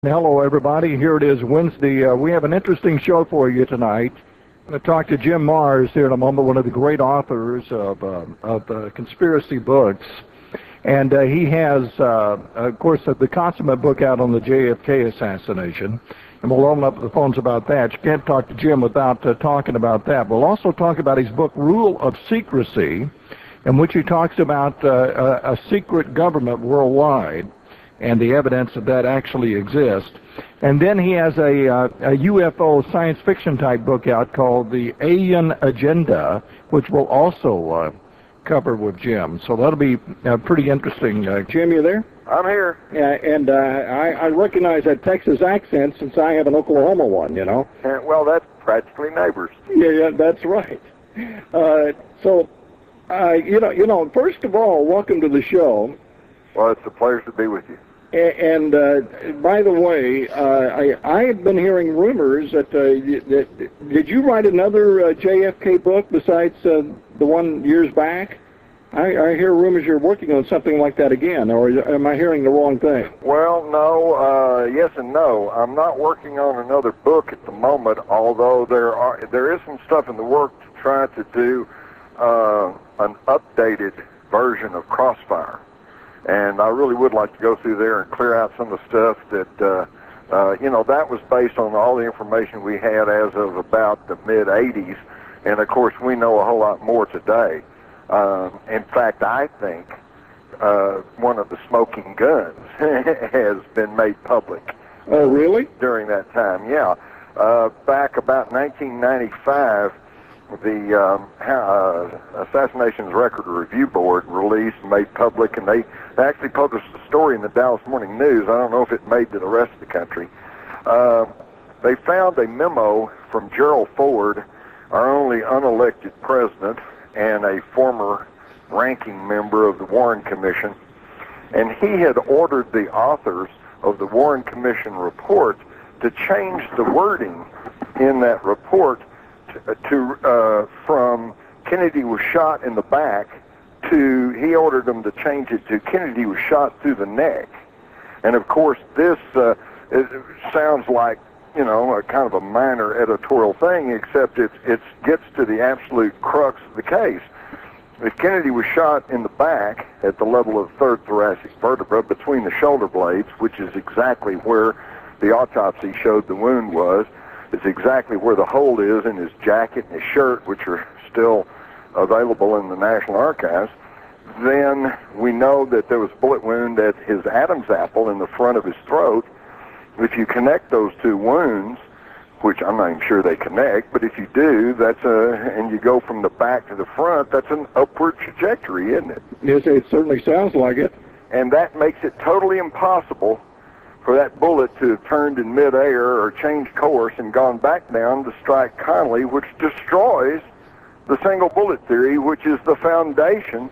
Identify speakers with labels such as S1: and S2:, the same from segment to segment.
S1: Hello, everybody. Here it is, Wednesday. We have an interesting show for you tonight. I'm going to talk to Jim Marrs here in a moment, one of the great authors of conspiracy books. And he has, of course, the consummate book out on the JFK assassination. And we'll open up the phones about that. You can't talk to Jim without talking about that. We'll also talk about his book, Rule of Secrecy, in which he talks about a secret government worldwide and the evidence that actually exists. And then he has a UFO science fiction type book out called The Alien Agenda, which we'll also cover with Jim. So that'll be pretty interesting. Jim, you there?
S2: I'm here.
S1: Yeah, and I recognize that Texas accent since I have an Oklahoma one, you know.
S2: Well, that's practically neighbors.
S1: Yeah, that's right. So, first of all, welcome to the show.
S2: Well, it's a pleasure to be with you.
S1: And by the way, I have been hearing rumors that did you write another JFK book besides the one years back? I hear rumors you're working on something like that again, or am I hearing the wrong thing?
S2: Well, no, yes and no. I'm not working on another book at the moment, although there is some stuff in the work to try to do an updated version of Crossfire. And I really would like to go through there and clear out some of the stuff that, that was based on all the information we had as of about the mid-'80s. And, of course, we know a whole lot more today. In fact, I think one of the smoking guns has been made public.
S1: Oh, really?
S2: During that time, yeah. Back about 1995, the Assassinations Record Review Board released and made public, and they actually published a story in the Dallas Morning News. I don't know if it made to the rest of the country. They found a memo from Gerald Ford, our only unelected president, and a former ranking member of the Warren Commission, and he had ordered the authors of the Warren Commission report to change the wording in that report from Kennedy was shot in the back to, he ordered them to change it to Kennedy was shot through the neck. And of course this it sounds like, a kind of a minor editorial thing, except it gets to the absolute crux of the case. If Kennedy was shot in the back at the level of the third thoracic vertebra between the shoulder blades, which is exactly where the autopsy showed the wound was, it's exactly where the hole is in his jacket and his shirt, which are still available in the National Archives, then we know that there was a bullet wound at his Adam's apple in the front of his throat. If you connect those two wounds, which I'm not even sure they connect, but if you do, and you go from the back to the front, that's an upward trajectory, isn't it?
S1: Yes, it certainly sounds like it.
S2: And that makes it totally impossible for that bullet to have turned in midair or changed course and gone back down to strike Connally, which destroys the single bullet theory, which is the foundation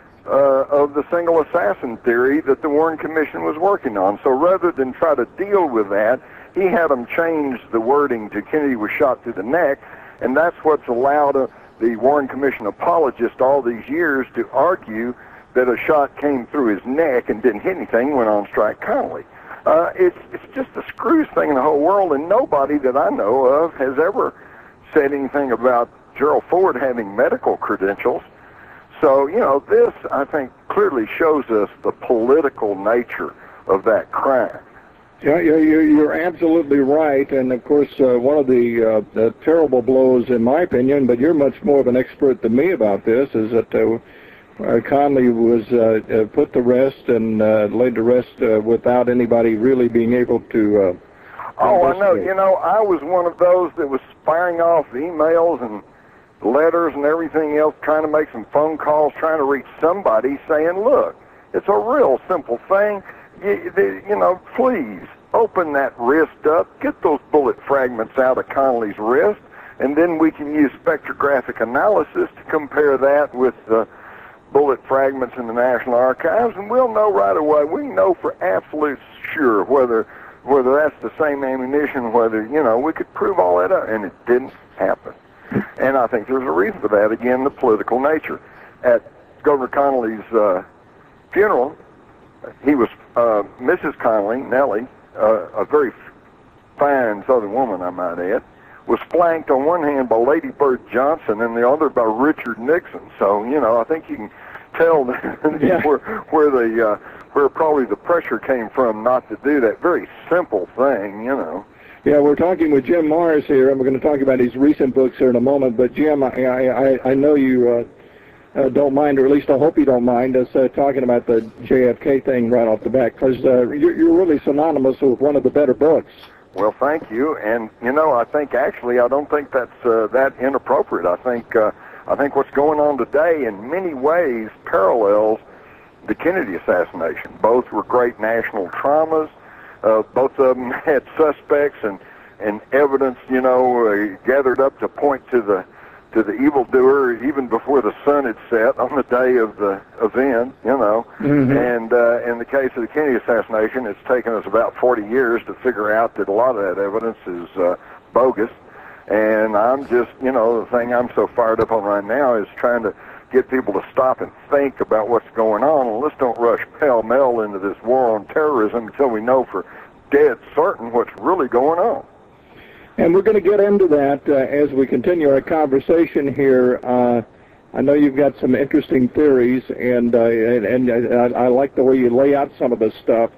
S2: of the single assassin theory that the Warren Commission was working on. So rather than try to deal with that, he had them change the wording to Kennedy was shot through the neck, and that's what's allowed the Warren Commission apologist all these years to argue that a shot came through his neck and didn't hit anything, went on to strike Connally. It's just the screwiest thing in the whole world, and nobody that I know of has ever said anything about Gerald Ford having medical credentials. So, this, I think, clearly shows us the political nature of that crime.
S1: Yeah, you're absolutely right, and of course, one of the terrible blows, in my opinion, but you're much more of an expert than me about this, is that Connally was put to rest and laid to rest without anybody really being able to
S2: Oh, I know. I was one of those that was firing off emails and letters and everything else, trying to make some phone calls, trying to reach somebody, saying, look, it's a real simple thing. Please open that wrist up, get those bullet fragments out of Connally's wrist, and then we can use spectrographic analysis to compare that with the bullet fragments in the National Archives, and we'll know right away. We know for absolute sure whether that's the same ammunition, whether, we could prove all that out, and it didn't happen. And I think there's a reason for that, again, the political nature. At Governor Connally's funeral, he was, Mrs. Connally, Nellie, a very fine Southern woman, I might add, was flanked on one hand by Lady Bird Johnson and the other by Richard Nixon. So, you know, I think you can tell where probably the pressure came from not to do that very simple thing, you know.
S1: Yeah, we're talking with Jim Marrs here, and we're going to talk about his recent books here in a moment. But Jim, I know you don't mind, or at least I hope you don't mind us talking about the JFK thing right off the bat, because you're really synonymous with one of the better books.
S2: Well, thank you. And, you know, I think actually I don't think that's that inappropriate. I think what's going on today in many ways parallels the Kennedy assassination. Both were great national traumas. Both of them had suspects and evidence, you know, gathered up to point to the evildoer even before the sun had set on the day of the event, you know. Mm-hmm. And in the case of the Kennedy assassination, it's taken us about 40 years to figure out that a lot of that evidence is bogus. And I'm just, you know, the thing I'm so fired up on right now is trying to get people to stop and think about what's going on. And let's don't rush pell-mell into this war on terrorism until we know for dead certain what's really going on.
S1: And we're going to get into that as we continue our conversation here. I know you've got some interesting theories, and I like the way you lay out some of this stuff.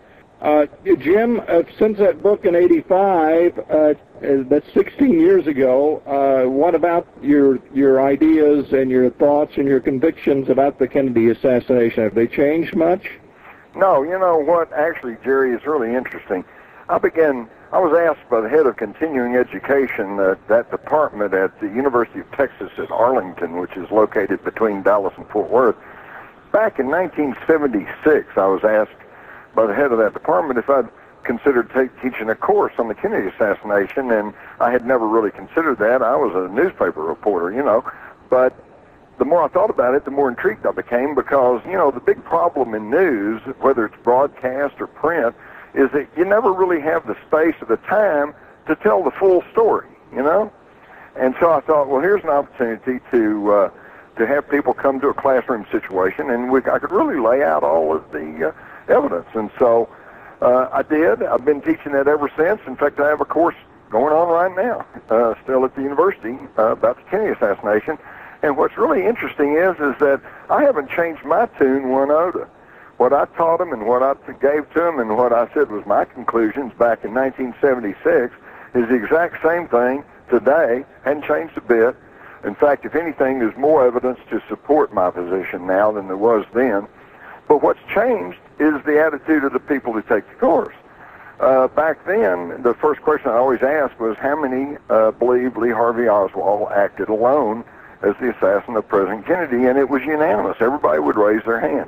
S1: Jim, since that book in '85, that's 16 years ago, what about your ideas and your thoughts and your convictions about the Kennedy assassination? Have they changed much?
S2: No, you know what, actually, Jerry, is really interesting. I was asked by the head of continuing education, that department at the University of Texas at Arlington, which is located between Dallas and Fort Worth. Back in 1976, I was asked by the head of that department if I'd considered teaching a course on the Kennedy assassination, and I had never really considered that. I was a newspaper reporter, you know, but the more I thought about it, the more intrigued I became, because, you know, the big problem in news, whether it's broadcast or print, is that you never really have the space or the time to tell the full story, you know? And so I thought, well, here's an opportunity to have people come to a classroom situation, and I could really lay out all of the evidence. And so I did. I've been teaching that ever since. In fact, I have a course going on right now, still at the university, about the Kennedy assassination. And what's really interesting is that I haven't changed my tune one iota. What I taught them and what I gave to them and what I said was my conclusions back in 1976 is the exact same thing today, hadn't changed a bit. In fact, if anything, there's more evidence to support my position now than there was then. But what's changed is the attitude of the people who take the course. Back then, the first question I always asked was, how many believe Lee Harvey Oswald acted alone as the assassin of President Kennedy? And it was unanimous. Everybody would raise their hand.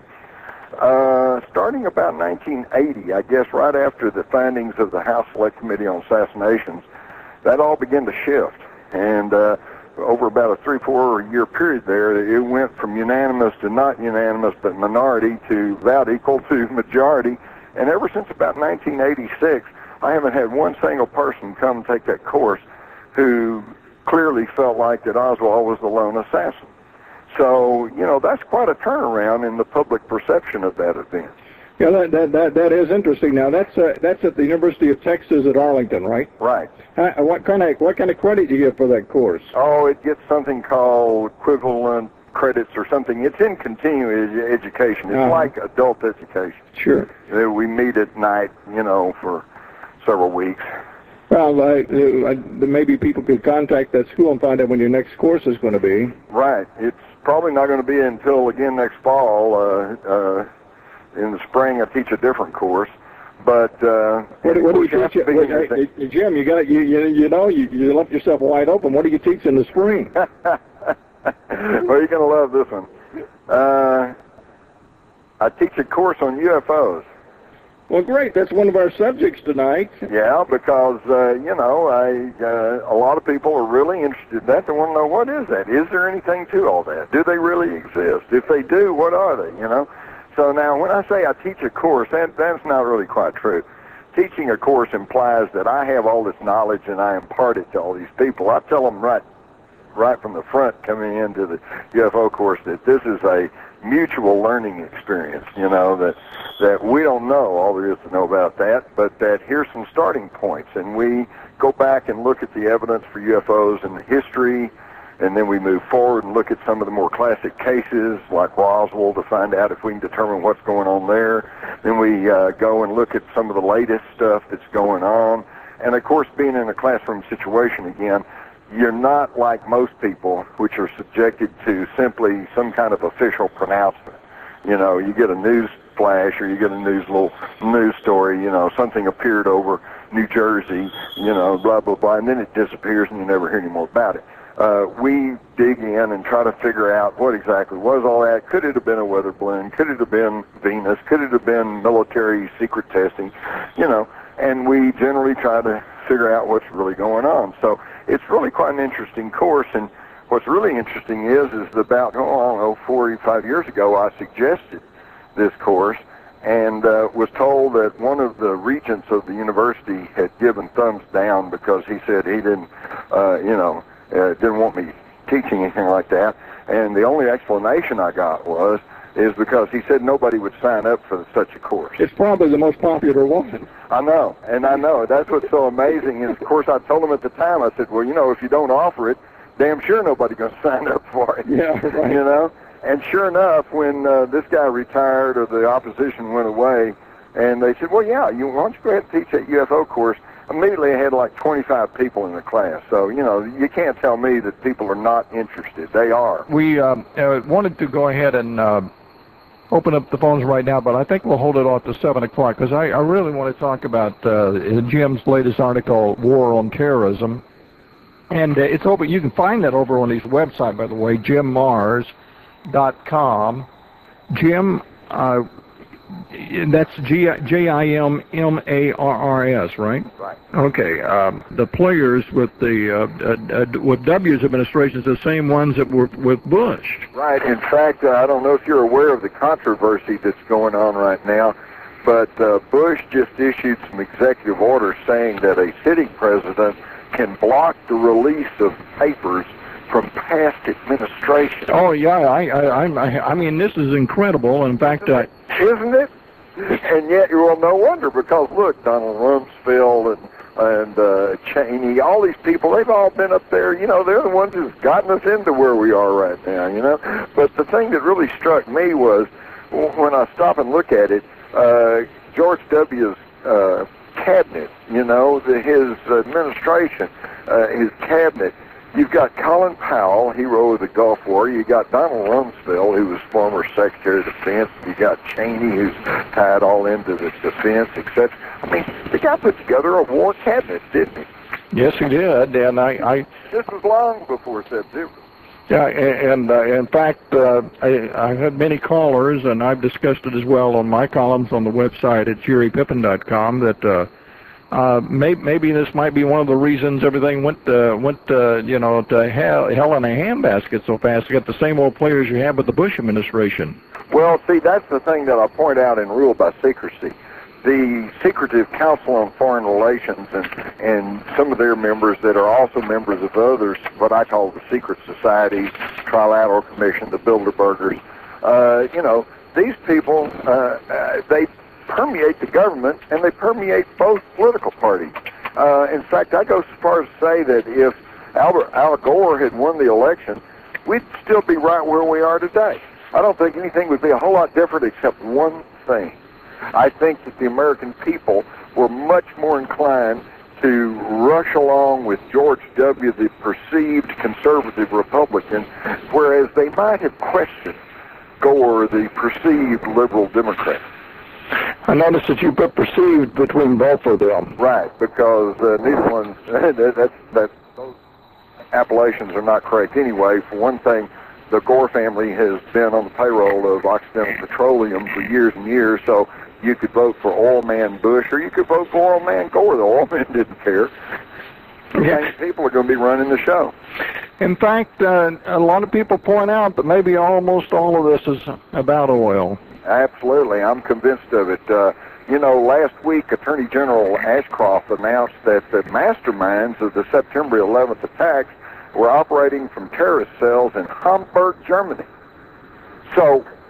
S2: Starting about 1980, I guess right after the findings of the House Select Committee on Assassinations, that all began to shift. And over about a 3-4 year period there, it went from unanimous to not unanimous, but minority to about equal to majority. And ever since about 1986, I haven't had one single person come take that course who clearly felt like that Oswald was the lone assassin. So, you know, that's quite a turnaround in the public perception of that event.
S1: Yeah, that is interesting. Now, that's at the University of Texas at Arlington, right?
S2: Right.
S1: What kind of credit do you get for that course?
S2: Oh, it gets something called equivalent credits or something. It's in continuing education. It's like adult education.
S1: Sure.
S2: We meet at night, you know, for several weeks.
S1: Well, maybe people could contact that school and find out when your next course is going to be.
S2: Right. It's probably not going to be until, again, next fall. In the spring, I teach a different course. But
S1: what do you teach? Jim, you left yourself wide open. What do you teach in the spring?
S2: Well, you're going to love this one. I teach a course on UFOs.
S1: Well, great. That's one of our subjects tonight.
S2: Yeah, because, a lot of people are really interested in that. They want to know, what is that? Is there anything to all that? Do they really exist? If they do, what are they, you know? So now, when I say I teach a course, that's not really quite true. Teaching a course implies that I have all this knowledge and I impart it to all these people. I tell them right from the front coming into the UFO course that this is a mutual learning experience, that we don't know all there is to know about that, but that here's some starting points. And we go back and look at the evidence for UFOs in the history, and then we move forward and look at some of the more classic cases like Roswell to find out if we can determine what's going on there. Then we go and look at some of the latest stuff that's going on. And, of course, being in a classroom situation again, you're not like most people, which are subjected to simply some kind of official pronouncement. You get a news flash or you get a news story, something appeared over New Jersey, blah, blah, blah, and then it disappears and you never hear any more about it. We dig in and try to figure out what exactly was all that. Could it have been a weather balloon? Could it have been Venus? Could it have been military secret testing? And we generally try to figure out what's really going on. So it's really quite an interesting course. And what's really interesting is about, 45 years ago, I suggested this course and was told that one of the regents of the university had given thumbs down because he said he didn't want me teaching anything like that. And the only explanation I got is because he said nobody would sign up for such a course.
S1: It's probably the most popular one.
S2: I know. That's what's so amazing. And, of course, I told him at the time, I said, well, if you don't offer it, damn sure nobody's going to sign up for it.
S1: Yeah, right.
S2: And sure enough, when this guy retired or the opposition went away, and they said, well, yeah, why don't you go ahead and teach that UFO course? Immediately I had like 25 people in the class. So, you can't tell me that people are not interested. They are.
S1: We wanted to go ahead and open up the phones right now, but I think we'll hold it off to 7 o'clock because I really want to talk about Jim's latest article, War on Terrorism. And it's over. You can find that over on his website, by the way, jimmars.com. Jim, that's Jimmarrs, right?
S2: Right.
S1: Okay. The players with W's administration is the same ones that were with Bush.
S2: Right. In fact, I don't know if you're aware of the controversy that's going on right now, but Bush just issued some executive orders saying that a sitting president can block the release of papers from past administration.
S1: Oh yeah, I mean this is incredible. In fact,
S2: isn't it? And yet, well, no wonder, because look, Donald Rumsfeld and Cheney, all these people, they've all been up there. They're the ones who've gotten us into where we are right now. But the thing that really struck me was when I stop and look at it, George W.'s cabinet, his administration, his cabinet. You've got Colin Powell, hero of the Gulf War. You got Donald Rumsfeld, who was former Secretary of Defense. You got Cheney, who's tied all into the defense, etc. I mean, the guy put together a war cabinet, didn't he?
S1: Yes, he did, and
S2: This was long before September.
S1: Yeah, and in fact, I've had many callers, and I've discussed it as well on my columns on the website at jerrypippin.com that maybe this might be one of the reasons everything went to hell in a handbasket so fast. You got the same old players you had with the Bush administration.
S2: Well, see, that's the thing that I point out in Rule by Secrecy. The Secretive Council on Foreign Relations and some of their members that are also members of others, what I call the Secret Society, Trilateral Commission, the Bilderbergers, these people, they permeate the government and they permeate both political parties. In fact, I go so far as to say that if Al Gore had won the election, we'd still be right where we are today. I don't think anything would be a whole lot different except one thing. I think that the American people were much more inclined to rush along with George W., the perceived conservative Republican, whereas they might have questioned Gore, the perceived liberal Democrat.
S1: I noticed that you put perceived between both of them.
S2: Right, because neither one, those appellations are not correct anyway. For one thing, the Gore family has been on the payroll of Occidental Petroleum for years and years, so you could vote for Oil Man Bush or you could vote for Oil Man Gore. The Oil Man didn't care. The people are going to be running the show.
S1: In fact, a lot of people point out that maybe almost all of this is about oil.
S2: Absolutely. I'm convinced of it. Last week, Attorney General Ashcroft announced that the masterminds of the September 11th attacks were operating from terrorist cells in Hamburg, Germany. So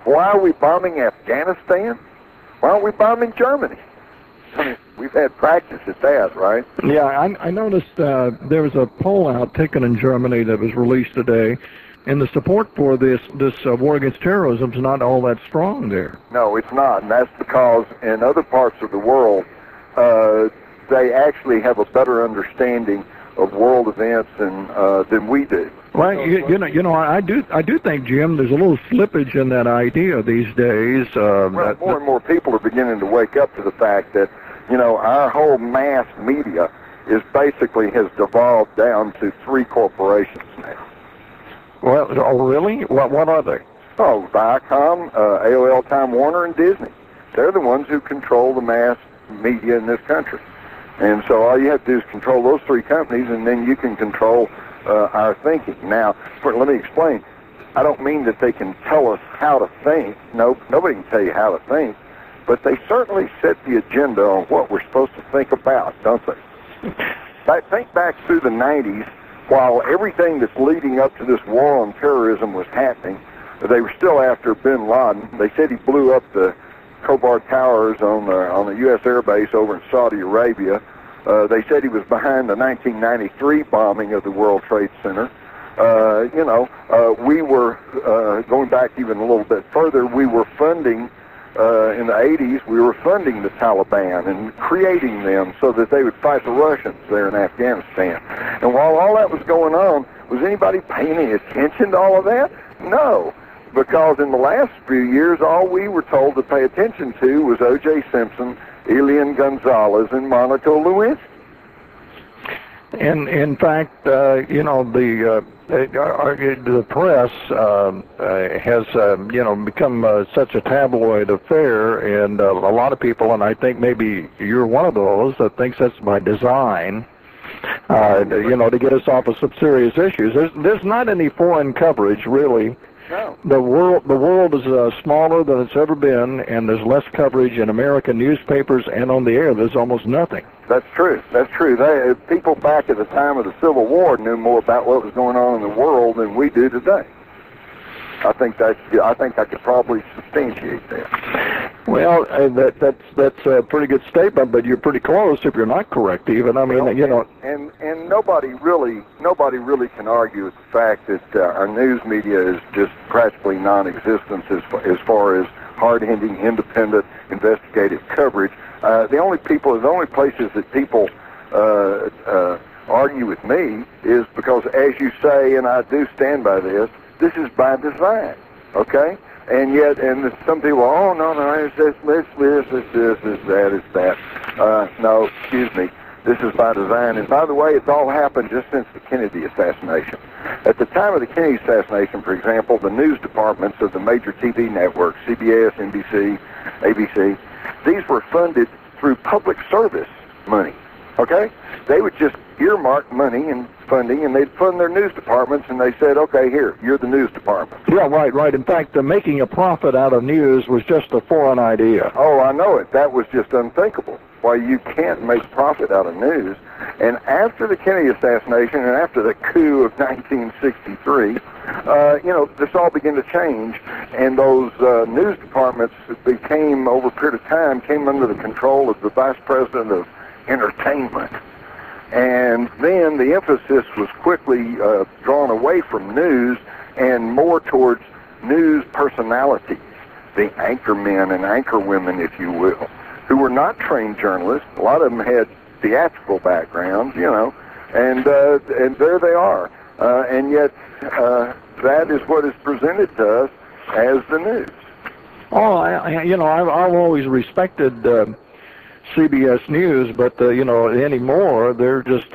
S2: Why are we bombing Afghanistan? Why aren't we bombing Germany? I mean, we've had practice at that, right?
S1: Yeah, I noticed there was a poll out taken in Germany that was released today, and the support for this war against terrorism is not all that strong there.
S2: No, it's not, and that's because in other parts of the world, they actually have a better understanding of world events than we do.
S1: Well, you know, I do think, Jim, there's a little slippage in that idea these days.
S2: Well, more and more people are beginning to wake up to the fact that, you know, our whole mass media has devolved down to 3 corporations now.
S1: Well, oh, really? What are they?
S2: Oh, Viacom, AOL, Time Warner, and Disney. They're the ones who control the mass media in this country. And so all you have to do is control those 3 companies, and then you can control our thinking. Now, let me explain. I don't mean that they can tell us how to think. No, nobody can tell you how to think. But they certainly set the agenda on what we're supposed to think about, don't they? I think back through the 90s, while everything that's leading up to this war on terrorism was happening, they were still after bin Laden. They said he blew up the Khobar Towers on the U.S. Air Base over in Saudi Arabia. They said he was behind the 1993 bombing of the World Trade Center. We were, going back even a little bit further, we were funding, in the 80s, we were funding the Taliban and creating them so that they would fight the Russians there in Afghanistan. And while all that was going on, was anybody paying any attention to all of that? No. Because in the last few years, all we were told to pay attention to was O.J. Simpson, Elian Gonzalez, and Monica Lewinsky.
S1: And in fact, you know, the press has become such a tabloid affair, and a lot of people, and I think maybe you're one of those that thinks that's by design. To get us off of some serious issues. There's not any foreign coverage really.
S2: No.
S1: The world is smaller than it's ever been, and there's less coverage in American newspapers and on the air. There's almost nothing.
S2: That's true. That's true. People back at the time of the Civil War knew more about what was going on in the world than we do today. I think I could probably substantiate that.
S1: Well, that's a pretty good statement, but you're pretty close if you're not correct. Even and
S2: nobody really can argue with the fact that our news media is just practically non-existent as far as hard-hitting, independent, investigative coverage. The only places that people argue with me is because, as you say, and I do stand by this is by design, okay? And yet, some people, oh, no, it's this, it's that. No, excuse me, this is by design. And by the way, it's all happened just since the Kennedy assassination. At the time of the Kennedy assassination, for example, the news departments of the major TV networks, CBS, NBC, ABC, these were funded through public service money, okay? They would just earmark money and funding, and they'd fund their news departments, and they said, okay, here, you're the news department.
S1: Yeah, right. In fact, making a profit out of news was just a foreign idea.
S2: Oh, I know it. That was just unthinkable. Why, you can't make profit out of news. And after the Kennedy assassination and after the coup of 1963, this all began to change, and those news departments became, over a period of time, came under the control of the vice president of entertainment. And then the emphasis was quickly drawn away from news and more towards news personalities, the anchormen and anchorwomen, if you will, who were not trained journalists. A lot of them had theatrical backgrounds, and there they are. And yet that is what is presented to us as the news.
S1: Oh, I've always respected CBS News, but anymore they're just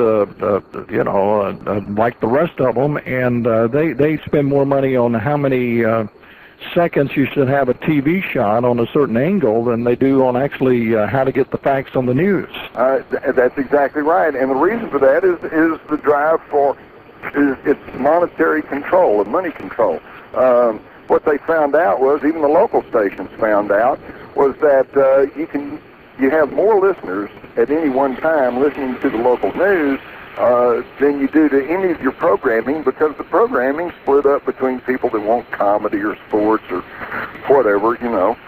S1: like the rest of them, and they spend more money on how many seconds you should have a TV shot on a certain angle than they do on actually how to get the facts on the news.
S2: That's exactly right, and the reason for that is the drive for it's monetary control and money control. What they found out was, even the local stations found out, was that you have more listeners at any one time listening to the local news than you do to any of your programming, because the programming's split up between people that want comedy or sports or whatever, you know.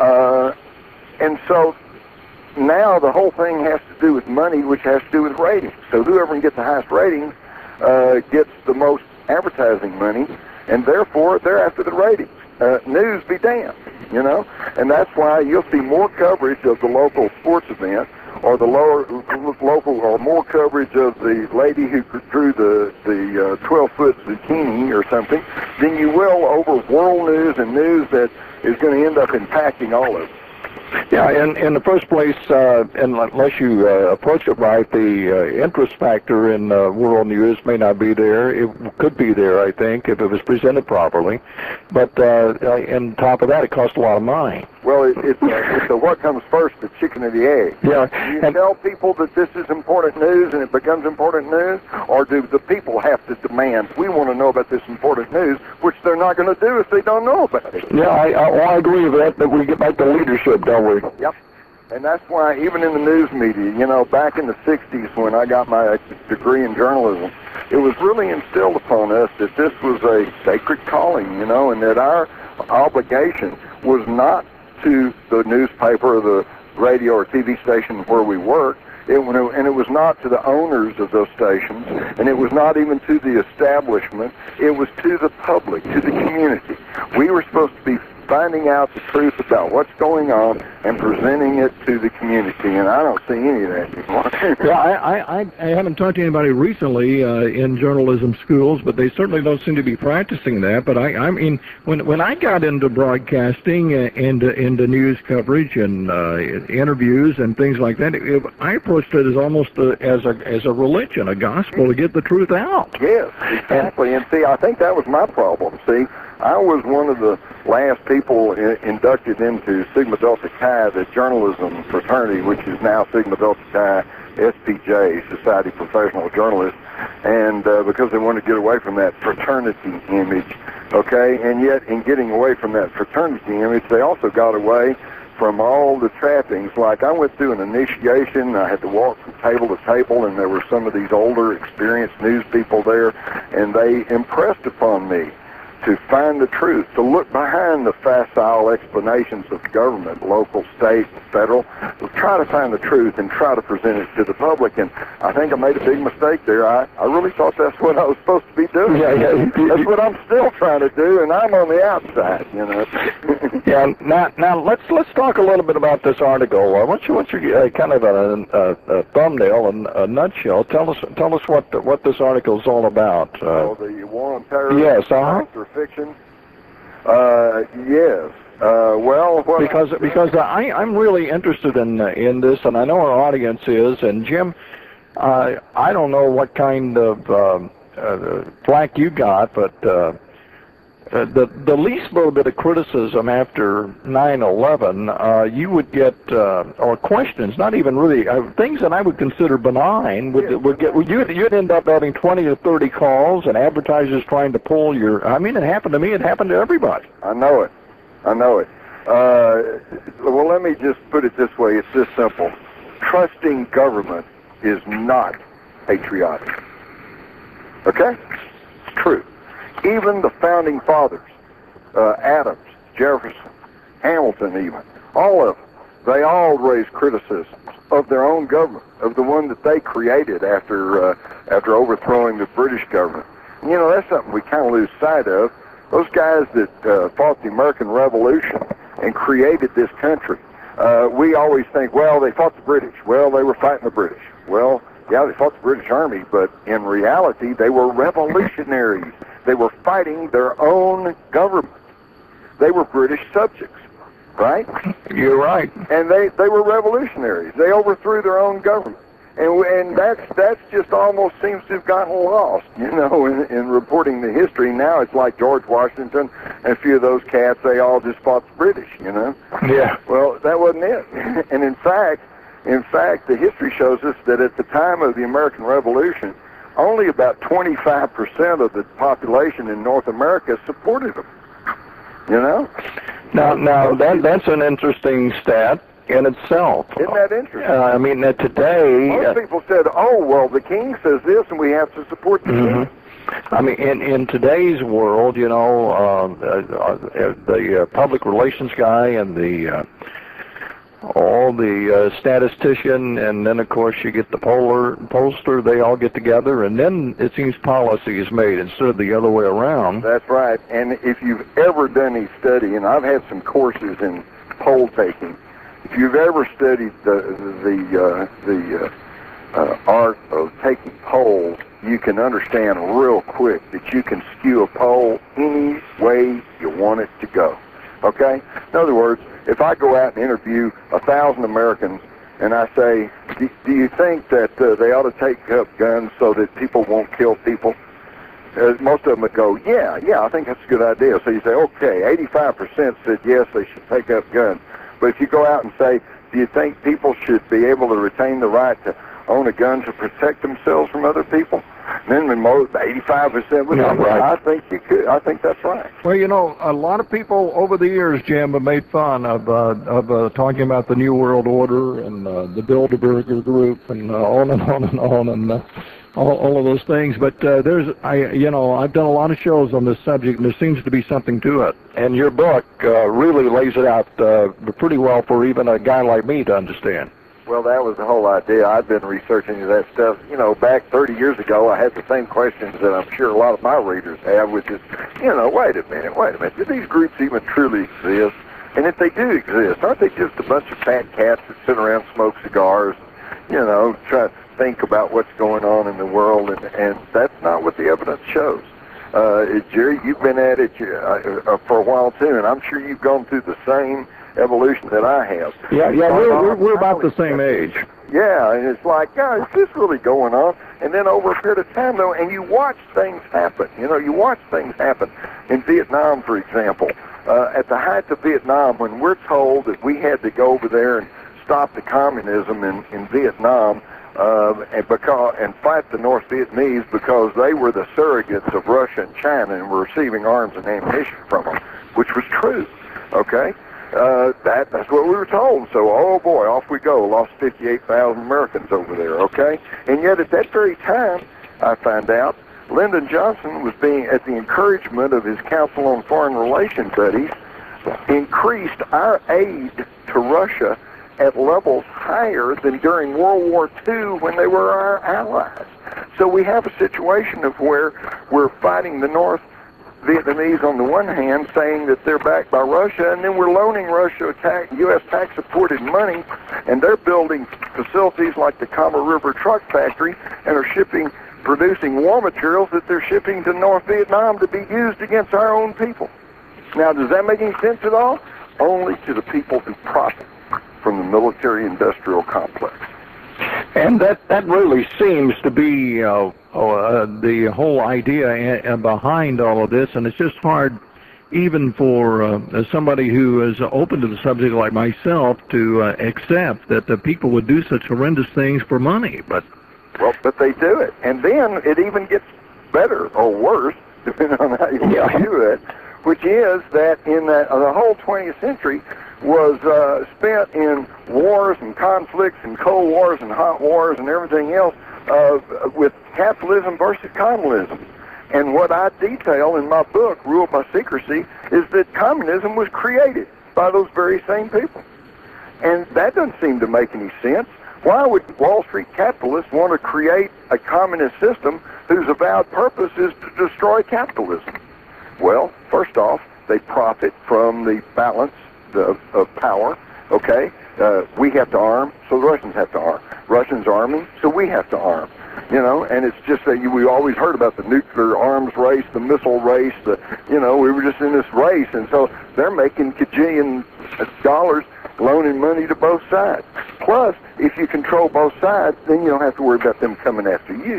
S2: And so now the whole thing has to do with money, which has to do with ratings. So whoever can get the highest ratings gets the most advertising money, and therefore they're after the ratings. News be damned, you know. And that's why you'll see more coverage of the local sports event, or the local, or more coverage of the lady who drew the 12-foot zucchini or something, than you will over world news and news that is going to end up impacting all of it.
S1: Yeah, in the first place, unless you approach it right, the interest factor in world news may not be there. It could be there, I think, if it was presented properly. But on top of that, it costs a lot of money.
S2: Well, it's what comes first, the chicken or the egg.
S1: Yeah.
S2: You tell people that this is important news and it becomes important news, or do the people have to demand, we want to know about this important news, which they're not going to do if they don't know about it.
S1: Yeah, I agree with that, but we get back to leadership, don't we?
S2: Yep. And that's why even in the news media, you know, back in the 60s when I got my degree in journalism, it was really instilled upon us that this was a sacred calling, you know, and that our obligation was not to the newspaper or the radio or TV station where we worked, and it was not to the owners of those stations, and it was not even to the establishment. It was to the public, to the community. We were supposed to be finding out the truth about what's going on and presenting it to the community, and I don't see any of that anymore.
S1: Yeah, I haven't talked to anybody recently in journalism schools, but they certainly don't seem to be practicing that. But I mean, when I got into broadcasting and into news coverage and interviews and things like that, I approached it as almost as a religion, a gospel, to get the truth out.
S2: Yes, exactly. And see, I think that was my problem. See, I was one of the last people inducted into Sigma Delta Chi, the journalism fraternity, which is now Sigma Delta Chi SPJ, Society of Professional Journalists, and because they wanted to get away from that fraternity image, okay, and yet in getting away from that fraternity image, they also got away from all the trappings. Like, I went through an initiation, I had to walk from table to table, and there were some of these older, experienced news people there, and they impressed upon me to find the truth, to look behind the facile explanations of government, local, state, federal, to try to find the truth and try to present it to the public. And I think I made a big mistake there. I really thought that's what I was supposed to be doing.
S1: Yeah.
S2: That's what I'm still trying to do, and I'm on the outside, you know.
S1: Yeah. Now let's talk a little bit about this article. What's your kind of a thumbnail and a nutshell? Tell us what this article is all about.
S2: The war on terror.
S1: Yes.
S2: Fiction. Yes. Well,
S1: because I'm really interested in this, and I know our audience is. And Jim, I don't know what kind of flack you got, but the least little bit of criticism after 9/11, you would get, or questions, not even really things that I would consider benign, you'd end up having 20 or 30 calls and advertisers trying to pull your. I mean, it happened to me. It happened to everybody.
S2: I know it. Well, let me just put it this way. It's this simple. Trusting government is not patriotic. Okay? It's true. Even the founding fathers, Adams, Jefferson, Hamilton even, all of them, they all raised criticisms of their own government, of the one that they created after overthrowing the British government. And, you know, that's something we kind of lose sight of. Those guys that fought the American Revolution and created this country, we always think, well, they fought the British. Well, they were fighting the British. Well, yeah, they fought the British Army, but in reality, they were revolutionaries. They were fighting their own government. They were British subjects, right?
S1: You're right.
S2: And they were revolutionaries. They overthrew their own government. And that's just almost seems to have gotten lost, you know, in reporting the history. Now it's like George Washington and a few of those cats, they all just fought the British, you know?
S1: Yeah.
S2: Well, that wasn't it. And in fact, the history shows us that at the time of the American Revolution, only about 25% of the population in North America supported them. You know?
S1: Now that's an interesting stat. in itself.
S2: Isn't that interesting?
S1: I mean, today...
S2: Most people said, oh, well, the king says this, and we have to support the king.
S1: I mean, in today's world, you know, the public relations guy and all the statistician, and then, of course, you get the pollster, they all get together, and then it seems policy is made instead of the other way around.
S2: That's right. And if you've ever done any study, and I've had some courses in poll taking, if you've ever studied the art of taking polls, you can understand real quick that you can skew a poll any way you want it to go. Okay? In other words, if I go out and interview 1,000 Americans and I say, do you think that they ought to take up guns so that people won't kill people? Most of them would go, yeah, I think that's a good idea. So you say, okay, 85% said yes, they should take up guns. But if you go out and say, do you think people should be able to retain the right to own a gun to protect themselves from other people? Then most 85% would say,
S1: right.
S2: I think you could. I think that's right.
S1: Well, you know, a lot of people over the years, Jim, have made fun of talking about the New World Order and the Bilderberger Group and on and on and on and all of those things. But I've done a lot of shows on this subject, and there seems to be something to it. And your book really lays it out pretty well for even a guy like me to understand.
S2: Well, that was the whole idea. I've been researching that stuff. You know, back 30 years ago, I had the same questions that I'm sure a lot of my readers have, which is, wait a minute, do these groups even truly exist? And if they do exist, aren't they just a bunch of fat cats that sit around and smoke cigars, try to think about what's going on in the world? And that's not what the evidence shows. Jerry, you've been at it for a while, too, and I'm sure you've gone through the same evolution that I have.
S1: Yeah, we're about the same age.
S2: Yeah, and it's like, is this really going on? And then over a period of time, though, and you watch things happen. You watch things happen. In Vietnam, for example, at the height of Vietnam, when we're told that we had to go over there and stop the communism in Vietnam and fight the North Vietnamese because they were the surrogates of Russia and China and were receiving arms and ammunition from them, which was true, okay? That's what we were told. So, oh boy, off we go. Lost 58,000 Americans over there, okay? And yet at that very time, I found out, Lyndon Johnson was at the encouragement of his Council on Foreign Relations buddies, increased our aid to Russia at levels higher than during World War II when they were our allies. So we have a situation of where we're fighting the North Vietnamese on the one hand, saying that they're backed by Russia, and then we're loaning Russia U.S. tax-supported money, and they're building facilities like the Kama River Truck Factory and are producing war materials that they're shipping to North Vietnam to be used against our own people. Now, does that make any sense at all? Only to the people who profit from the military-industrial complex.
S1: And that really seems to be the whole idea behind all of this, and it's just hard even for somebody who is open to the subject like myself to accept that the people would do such horrendous things for money. But
S2: they do it, and then it even gets better or worse, depending on how you view it, which is that in the whole 20th century was spent in wars and conflicts and cold wars and hot wars and everything else with capitalism versus communism. And what I detail in my book, Ruled by Secrecy, is that communism was created by those very same people. And that doesn't seem to make any sense. Why would Wall Street capitalists want to create a communist system whose avowed purpose is to destroy capitalism? Well, first off, they profit from the balance of power, okay? We have to arm, so the Russians have to arm. Russians arming, so we have to arm. And it's just that we always heard about the nuclear arms race, the missile race, we were just in this race, and so they're making kajillion dollars loaning money to both sides. Plus, if you control both sides, then you don't have to worry about them coming after you.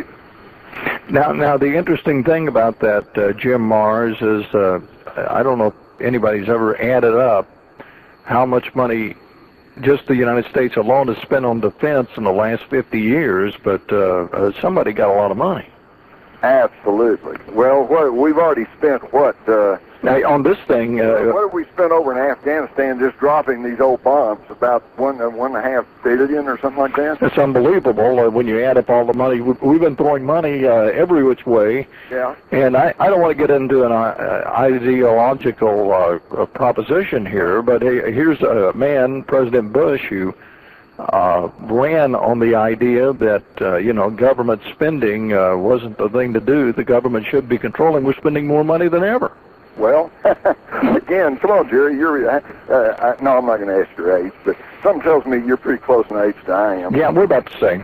S1: Now, the interesting thing about that, Jim Marrs, is I don't know if anybody's ever added up how much money just the United States alone has spent on defense in the last 50 years, but somebody got a lot of money.
S2: Absolutely. Well, we've already spent what?
S1: Now, on this thing,
S2: what have we spent over in Afghanistan just dropping these old bombs? About $1.5 billion or something like that.
S1: It's unbelievable when you add up all the money. We've been throwing money every which way.
S2: Yeah.
S1: And I don't want to get into an ideological proposition here, but here's a man, President Bush, who ran on the idea that, government spending wasn't the thing to do. The government should be controlling. We're spending more money than ever.
S2: Well, again, come on, Jerry. No, I'm not going to ask your age, but something tells me you're pretty close in age to I am.
S1: Yeah, we're about the same.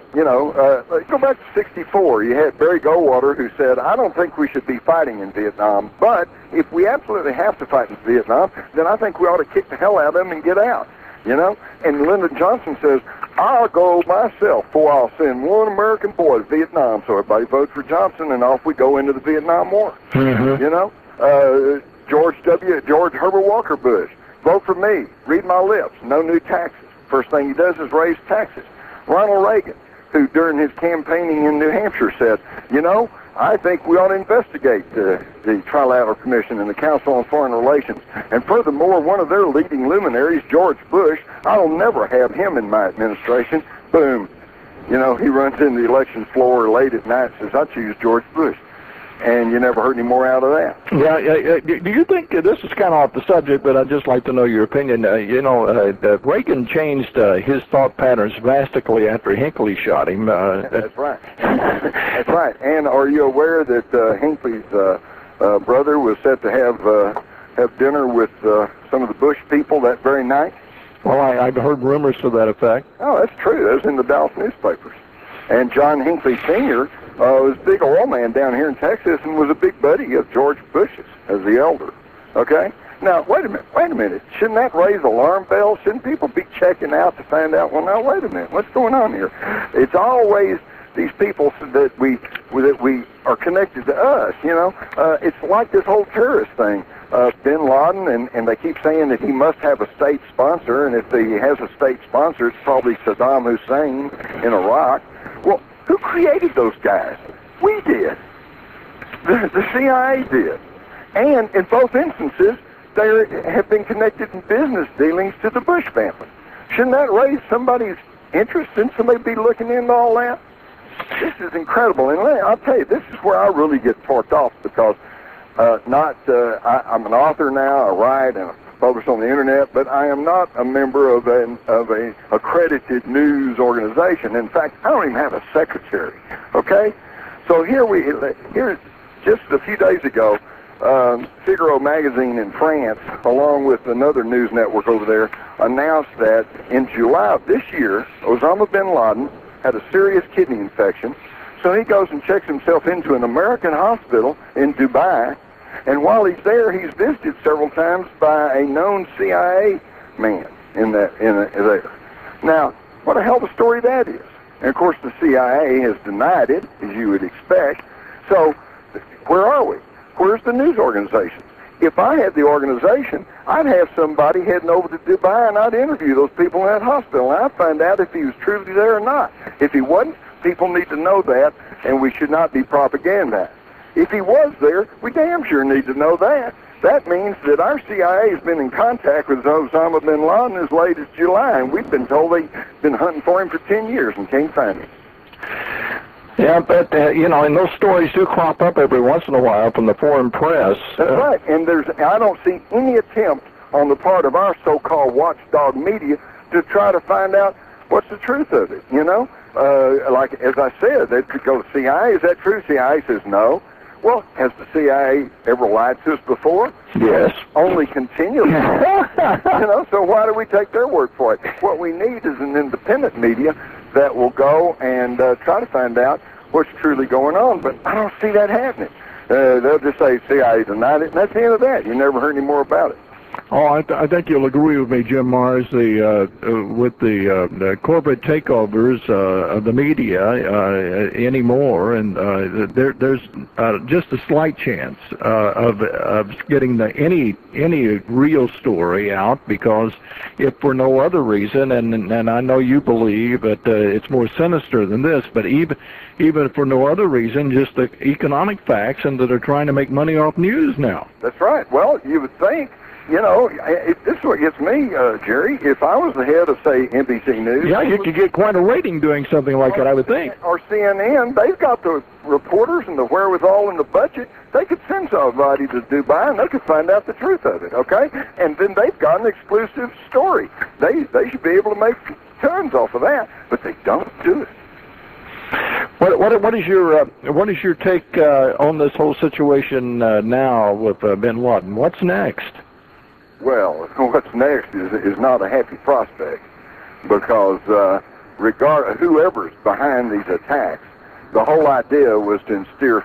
S2: Go back to '64. You had Barry Goldwater who said, I don't think we should be fighting in Vietnam, but if we absolutely have to fight in Vietnam, then I think we ought to kick the hell out of them and get out. And Lyndon Johnson says, I'll go myself before I'll send one American boy to Vietnam. So everybody votes for Johnson, and off we go into the Vietnam War.
S1: Mm-hmm.
S2: George Herbert Walker Bush, vote for me, read my lips, no new taxes. First thing he does is raise taxes. Ronald Reagan, who during his campaigning in New Hampshire said, I think we ought to investigate the Trilateral Commission and the Council on Foreign Relations. And furthermore, one of their leading luminaries, George Bush, I'll never have him in my administration. Boom. He runs in the election floor late at night and says, I choose George Bush. And you never heard any more out of that.
S1: Yeah. Do you think, this is kind of off the subject, but I'd just like to know your opinion. Reagan changed his thought patterns drastically after Hinckley shot him.
S2: That's right. That's right. And are you aware that Hinckley's brother was set to have dinner with some of the Bush people that very night?
S1: Well, I've heard rumors to that effect.
S2: Oh, that's true. That was in the Dallas newspapers. And John Hinckley Sr. Was a big oil man down here in Texas and was a big buddy of George Bush's as the elder. Okay? Now, wait a minute. Shouldn't that raise alarm bells? Shouldn't people be checking out to find out, well, now, wait a minute. What's going on here? It's always these people that we are connected to us, It's like this whole terrorist thing. Bin Laden, and they keep saying that he must have a state sponsor, and if he has a state sponsor, it's probably Saddam Hussein in Iraq. Well, who created those guys? We did. The CIA did. And in both instances, they have been connected in business dealings to the Bush family. Shouldn't that raise somebody's interest? Shouldn't somebody be looking into all that? This is incredible. And I'll tell you, this is where I really get torqued off because I'm an author now, I write and I publish on the internet, but I am not a member of a accredited news organization. In fact, I don't even have a secretary. Okay, so here just a few days ago, Figaro magazine in France, along with another news network over there, announced that in July of this year, Osama bin Laden had a serious kidney infection. So he goes and checks himself into an American hospital in Dubai. And while he's there, he's visited several times by a known CIA man there. Now, what a hell of a story that is. And, of course, the CIA has denied it, as you would expect. So where are we? Where's the news organizations? If I had the organization, I'd have somebody heading over to Dubai, and I'd interview those people in that hospital, and I'd find out if he was truly there or not. If he wasn't, people need to know that, and we should not be propagandized. If he was there, we damn sure need to know that. That means that our CIA has been in contact with Osama bin Laden as late as July, and we've been told they've been hunting for him for 10 years and can't find him.
S1: Yeah, but, and those stories do crop up every once in a while from the foreign press.
S2: That's right, and I don't see any attempt on the part of our so-called watchdog media to try to find out what's the truth of it, Like, as I said, they could go to CIA. Is that true? CIA says no. Well, has the CIA ever lied to us before?
S1: Yes.
S2: Only continually. So why do we take their word for it? What we need is an independent media that will go and try to find out what's truly going on. But I don't see that happening. They'll just say CIA denied it, and that's the end of that. You never heard any more about it.
S1: Oh, I think you'll agree with me, Jim Marrs. With the corporate takeovers of the media anymore, and there's just a slight chance of getting any real story out, because if for no other reason, and I know you believe that it's more sinister than this, but even for no other reason, just the economic facts, and that are trying to make money off news now.
S2: That's right. Well, you would think, you know, this is what gets me, Jerry. If I was the head of, say, NBC News...
S1: Yeah, you could get quite a rating doing something like that, I would think.
S2: Or CNN, they've got the reporters and the wherewithal and the budget. They could send somebody to Dubai and they could find out the truth of it, okay? And then they've got an exclusive story. They should be able to make tons off of that, but they don't do it.
S1: What is your take on this whole situation now with bin Laden? What's next?
S2: Well, what's next is not a happy prospect, because whoever's behind these attacks, the whole idea was to instill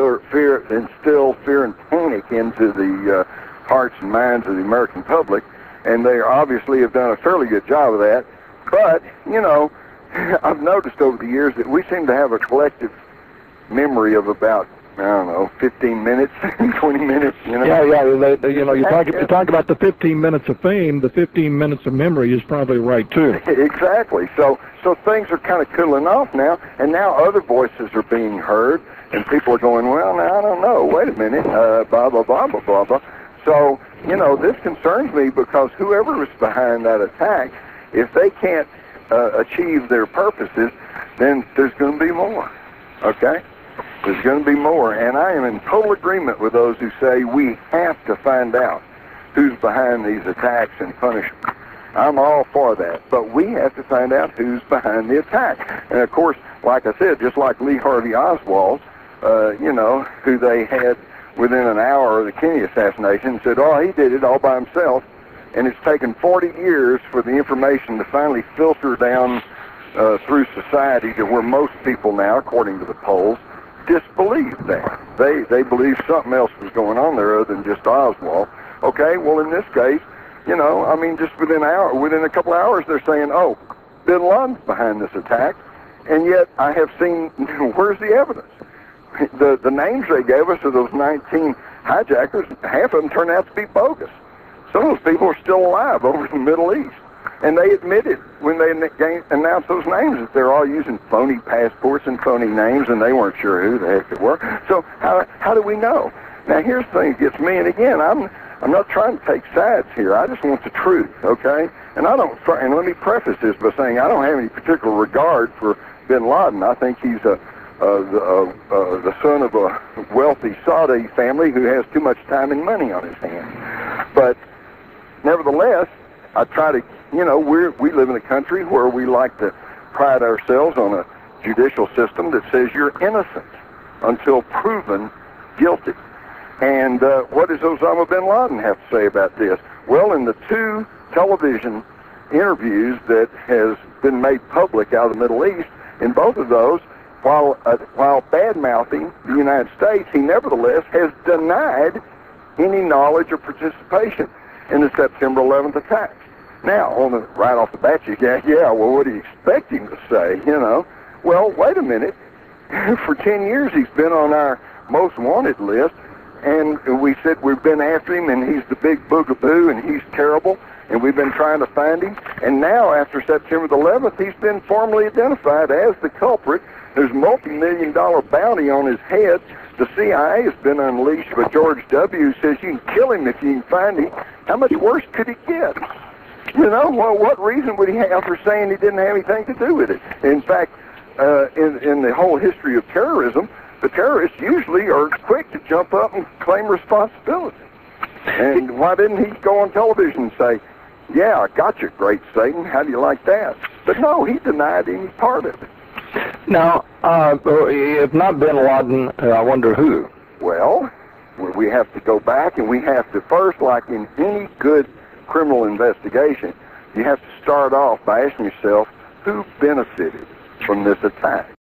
S2: fear and panic into the hearts and minds of the American public, and they obviously have done a fairly good job of that. But, you know, I've noticed over the years that we seem to have a collective memory of about, I don't know, 15 minutes, 20 minutes, you know. Yeah,
S1: you know, you talk about the 15 minutes of fame, the 15 minutes of memory is probably right, too.
S2: Exactly. So things are kind of cooling off now, and now other voices are being heard, and people are going, well, now, I don't know, wait a minute, blah, blah, blah, blah, blah, blah. So, you know, this concerns me, because whoever is behind that attack, if they can't achieve their purposes, then there's going to be more, okay? There's going to be more, and I am in total agreement with those who say we have to find out who's behind these attacks and punish them. I'm all for that, but we have to find out who's behind the attack. And of course, like I said, just like Lee Harvey Oswald, you know, who they had within an hour of the Kennedy assassination, said, oh, he did it all by himself, and it's taken 40 years for the information to finally filter down through society to where most people now, according to the polls, disbelieve that. They believe something else was going on there other than just Oswald. Okay, well, in this case, you know, I mean, just within a couple of hours, they're saying, oh, bin Laden's behind this attack, and yet I have seen, where's the evidence? The names they gave us of those 19 hijackers, half of them turned out to be bogus. Some of those people are still alive over in the Middle East. And they admitted when they announced those names that they're all using phony passports and phony names, and they weren't sure who the heck they were. So how do we know? Now, here's the thing that gets me, and again, I'm not trying to take sides here. I just want the truth, okay? And and let me preface this by saying I don't have any particular regard for bin Laden. I think he's the son of a wealthy Saudi family who has too much time and money on his hands. But nevertheless, I try to, you know, we live in a country where we like to pride ourselves on a judicial system that says you're innocent until proven guilty. And what does Osama bin Laden have to say about this? Well, in the 2 television interviews that has been made public out of the Middle East, in both of those, while bad-mouthing the United States, he nevertheless has denied any knowledge or participation in the September 11th attacks. Now, right off the bat, you go, yeah, well, what do you expect him to say, you know? Well, wait a minute. For 10 years, he's been on our most wanted list, and we said we've been after him, and he's the big boogaboo, and he's terrible, and we've been trying to find him. And now, after September the 11th, he's been formally identified as the culprit. There's a multi-million-dollar bounty on his head. The CIA has been unleashed, but George W. says you can kill him if you can find him. How much worse could it get? You know, well, what reason would he have for saying he didn't have anything to do with it? In fact, in the whole history of terrorism, the terrorists usually are quick to jump up and claim responsibility. And why didn't he go on television and say, yeah, I got you, great Satan, how do you like that? But no, he denied any part of it.
S1: Now, if not bin Laden, I wonder who?
S2: Well, we have to go back, and we have to first, like in any good criminal investigation, you have to start off by asking yourself, who benefited from this attack?